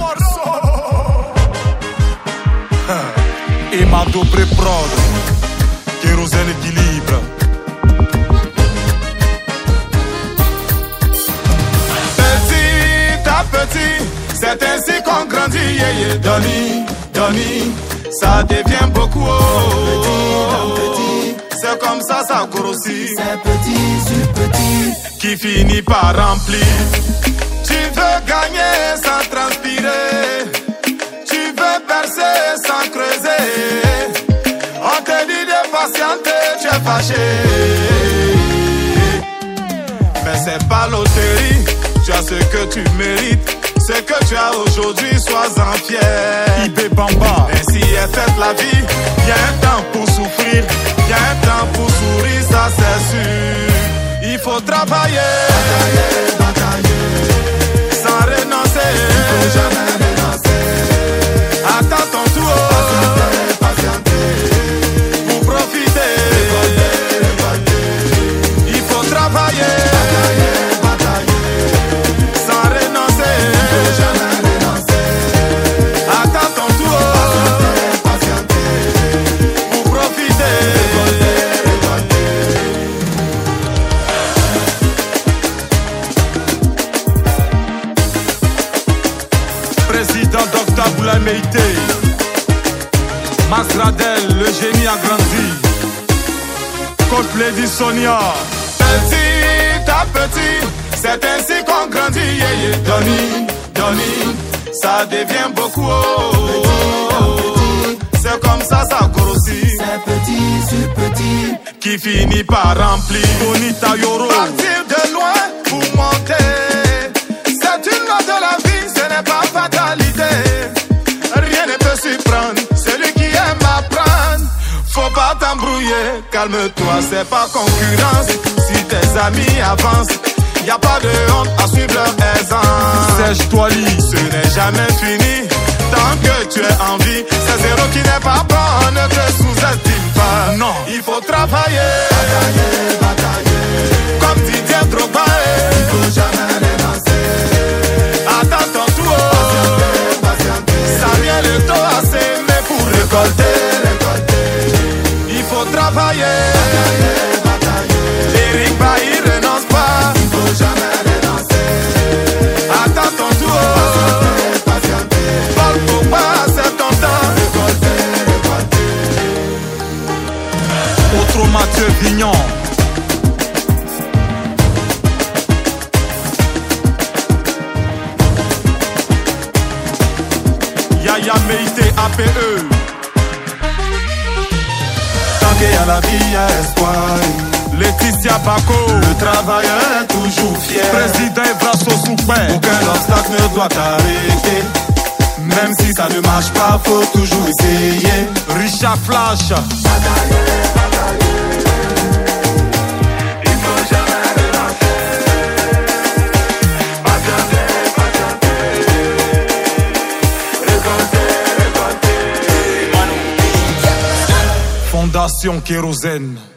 Et ma dobré prod, Kérosène équilibre. Petit à petit, c'est ainsi qu'on grandit, yeah, yeah. Donny, ça devient beaucoup. Petit à petit, c'est comme ça grossit. C'est petit sur petit, qui finit par remplir. Tu veux gagner sans transpirer, tu veux percer sans creuser. On te dit de patienter, tu es fâché. Mais c'est pas loterie, tu as ce que tu mérites. Ce que tu as aujourd'hui, sois-en fier. Ibé Bamba, ainsi est faite la vie. Y'a un temps pour souffrir, y'a un temps pour sourire, ça c'est sûr. Il faut travailler, batailler, sans renoncer. Il faut jamais renoncer. Attends ton tour, patienter, pour profiter. Récolter. Il faut travailler, batailler, sans renoncer. Il faut jamais renoncer. Attends ton tour, patienter, pour profiter. Président Dr Boulaye Meïté, Masradel, le génie a grandi. Coach Lady Sonia, petit à petit, c'est ainsi qu'on grandit, yeah, yeah. Donny, ça devient beaucoup. C'est comme ça grossit. C'est petit sur petit, qui finit par remplir. Bonita Yoro, partir de loin pour monter. C'est une loi de la vie, ce n'est pas fatalité. Rien ne peut surprendre celui qui aime apprendre. Faut pas t'embrouiller, calme-toi, c'est pas concurrence. Si tes amis avancent, y a pas de honte à suivre leur aisance. Sèche-toi lit, ce n'est jamais fini. Tant que tu es en vie, c'est zéro qui n'est pas bon, ne te sous-estime pas. Non, il faut travailler, batailler, comme Didier Drogba. il faut jamais renoncer. Attends ton tour, patienter, ça vient le temps à s'aimer pour récolter. Il faut travailler, batailler, Eric Bailly renonce pas. il faut jamais renoncer. Attends ton tour, patienter, Paul Pogba, c'est ton temps. récolter. Autre Mathieu Vignon, Yaya Meïté APE. Tant qu'il y a la vie, y a espoir. Laetitia Bako, Le travailleur est toujours fier. président Evraso Soupin. Aucun obstacle ne doit t'arrêter. Même si ça ne marche pas, faut toujours essayer. Richard Flash, Il faut jamais renoncer. Patienter, récolter. Fondation Kérosène.